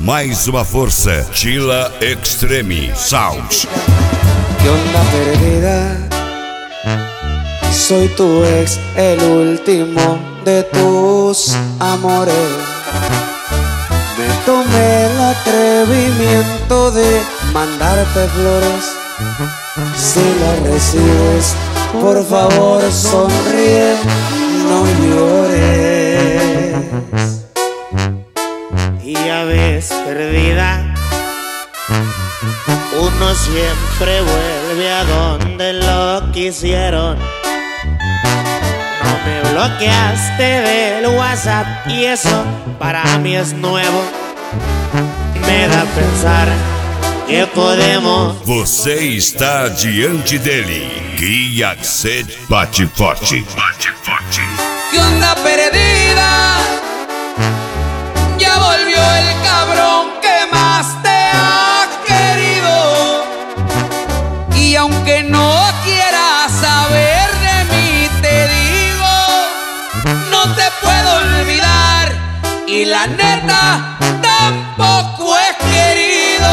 mais uma força. Chila Extreme Sound. ¿Qué onda perdida? Soy tu ex, el último de tus amores. Me tomé el atrevimiento de mandarte flores. Si las recibes, por favor sonríe, no llores. Y ya ves, perdida, uno siempre vuelve a donde lo quisieron. No me bloqueaste del WhatsApp y eso para mí es nuevo. Me da a pensar que podemos. Você está diante dele. Guia Sed bate forte. Bate forte. ¿Qué onda perdida? Ya volvió el cabrón que más te ha querido. Y aunque no quieras saber de mí, te digo, no te puedo olvidar. Y la neta, tampoco es querido.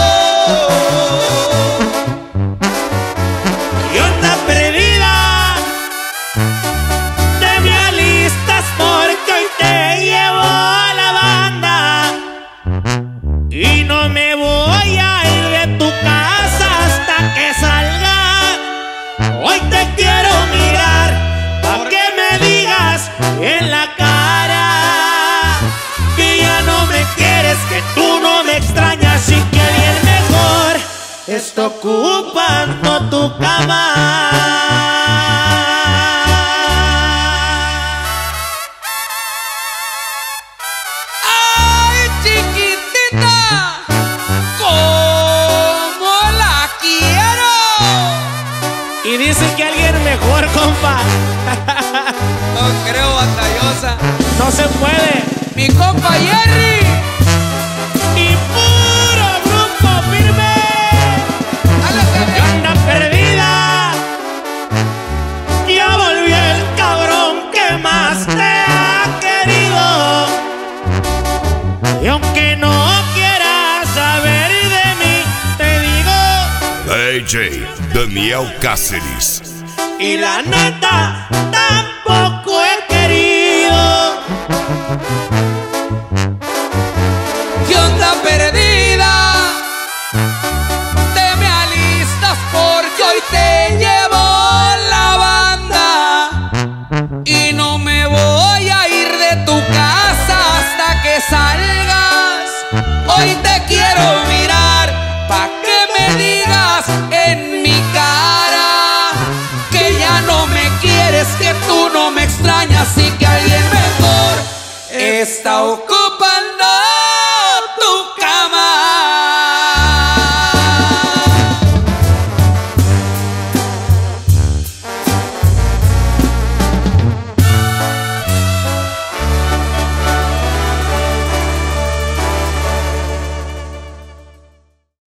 ¿Qué onda perdida? Te me alistas porque hoy te llevo a la banda. Y no me voy a ir de tu casa hasta que salga. Hoy te quiero mirar pa' que me digas en la cara que ya no me quieres, que tú no me extrañas y que alguien mejor está ocupando tu cama. ¡Ay, chiquitita! ¡Cómo la quiero! Y dice que alguien mejor, compa. No creo, batallosa. No se puede. Mi compa Jerry. Ni puro grupo firme. ¿Qué onda perdida? Ya volvió el cabrón que más te ha querido. Y aunque no quieras saber de mí, te digo. AJ Daniel Cáceres. Y la neta, tampoco he querido. ¿Qué onda perdida? Te me alistas porque hoy te llevo la banda. Y no me voy a ir de tu casa hasta que salgas. Hoy te quiero mirar pa' que me digas en mi cara que ya no me quieres, que tú no me extrañas y que alguien mejor está ocupado